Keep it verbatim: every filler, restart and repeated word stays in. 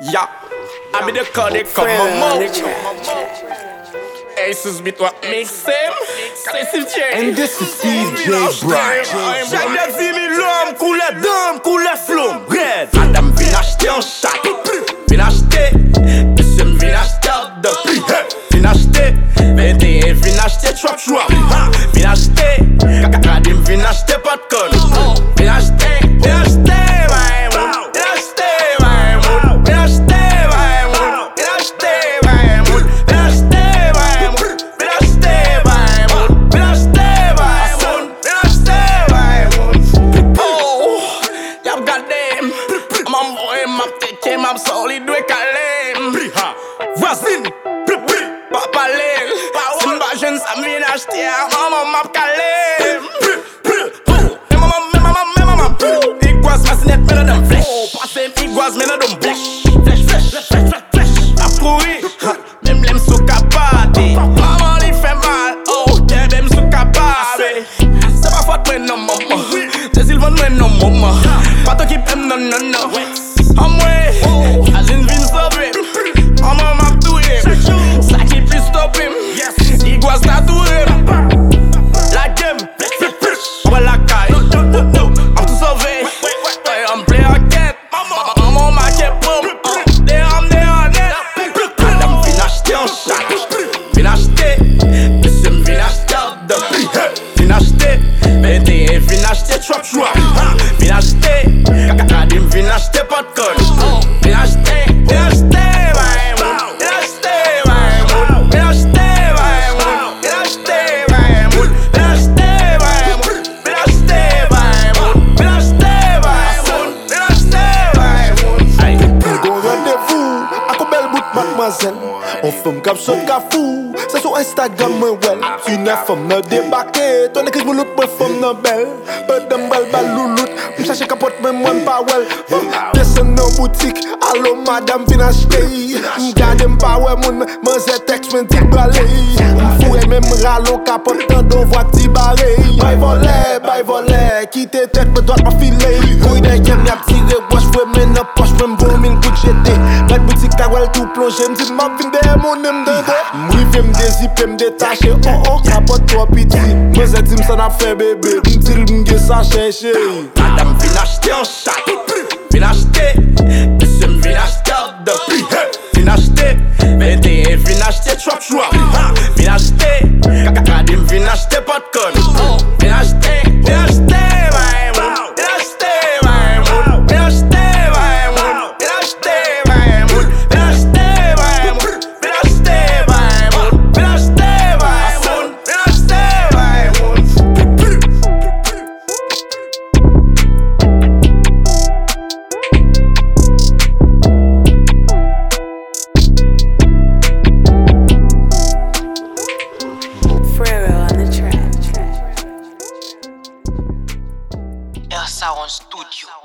Yeah, I be the call they come my mouth. Aces beat what makes them. And this is D J Bright. Chaque fois que mi l'homme coule d'homme, coule flom. Red. Madame vient acheter un chat. Vient acheter. Monsieur vient acheter de prix. Vient acheter. vingt et un vient acheter chouap chouap. Vient acheter. Kakadim vient acheter pas de conne. Vient acheter. Vient acheter. I'm solid we kalem. Voisine, papa lel. Simba jeune sa vient acheter. Maman m'a kalem. Maman, maman, maman, maman. Iguaz masinette mais non d'un flèche. Passé iguaz mais non d'un flèche. Flèche, flèche, flèche, flèche, flèche. A courir, même l'aime sous capade. Maman lui fait mal. Oh, t'es même sous capade. C'est pas faute mais non maman. C'est Sylvain mais non maman. Pas toi qui aime non non non. I'm way, as in Vince of him. I'm a map to him. Saki please stop him. Yes, he was not to him. Like him, well like I. I'm to survey. I'm play again. I'm on my cap boom. There I'm there on it. Madame vient acheter un chat. Vient acheter. Monsieur vient acheter de prix. Vient acheter. vingt et un vient acheter chouap chouap. Vient acheter. Kakadim vient acheter pas de conne. Vient acheter. Vient acheter. Vient acheter. Vient acheter. Vient acheter. Vient acheter. Vient acheter. Gon rendez-vous, à quoi belle bout mademoiselle. On fume comme ça cafou. C'est sur Instagram moi well. Tu n'as femme ne débarquer. Ton écrit mon l'autre femme ne belle. Peu de bal bal louloute. M'chache capote mais moi pas well. Personne dans boutique. Allo madame vient acheter. M'garde m'pas ouais moun. M'en texte m'en dit balé. M'fouille même ralo capote dans don voix ti barré. Bye voler, bye voler. Quitte tête me doit pas filer. Couille de game y'a tiré. Wash fouille mais n'a poche même bon mille coup de jeté. Bête boutique ta well tout plongé. M'dit m'a vin de mon nom de m'rive m'dézipe m'détacher. Oh oh capote trop petit. M'en dit m's'en a fait bébé. M'dit m'ge ça chercher. Madame vient acheter un chat. Vient acheter. Monsieur vient acheter de prix. Vient acheter. vingt et un vient acheter chouap chouap. Vient acheter. Kakadim vient acheter pas de conne. Vient acheter. Vient acheter. Sound Studio.